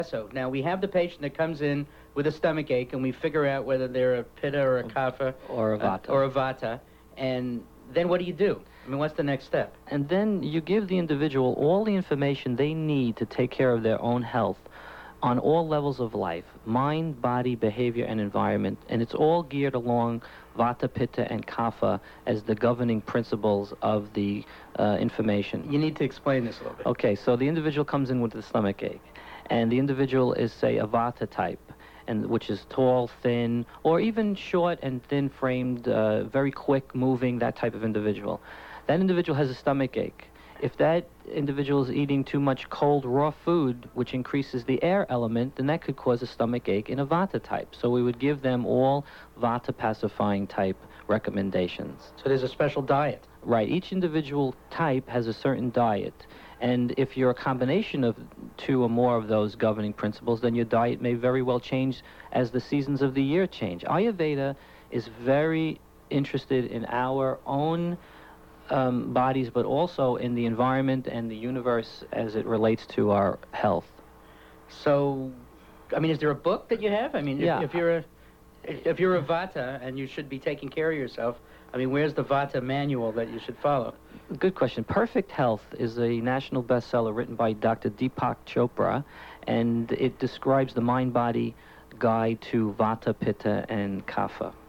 So now we have the patient that comes in with a stomach ache, and we figure out whether they're a pitta or a kapha or a vata. or a vata. And then what do you do? I mean, what's the next step? And then you give the individual all the information they need to take care of their own health on all levels of life: mind, body, behavior, and environment. And it's all geared along vata, pitta, and kapha as the governing principles of the information. You need to explain this a little bit. Okay, so the individual comes in with a stomach ache, and the individual is, say, a vata type, and which is tall, thin, or even short and thin-framed, very quick-moving, that type of individual. That individual has a stomach ache. If that individual is eating too much cold, raw food, which increases the air element, then that could cause a stomach ache in a vata type. So we would give them all vata pacifying type recommendations. So there's a special diet. Right. Each individual type has a certain diet. And if you're a combination of two or more of those governing principles, then your diet may very well change as the seasons of the year change. Ayurveda is very interested in our own bodies, but also in the environment and the universe as it relates to our health. So, I mean, is there a book that you have? I mean, Yeah. if you're a vata and you should be taking care of yourself, I mean, where's the vata manual that you should follow? Good question. Perfect Health is a national bestseller written by Dr. Deepak Chopra, and it describes the mind-body guide to vata, pitta, and kapha.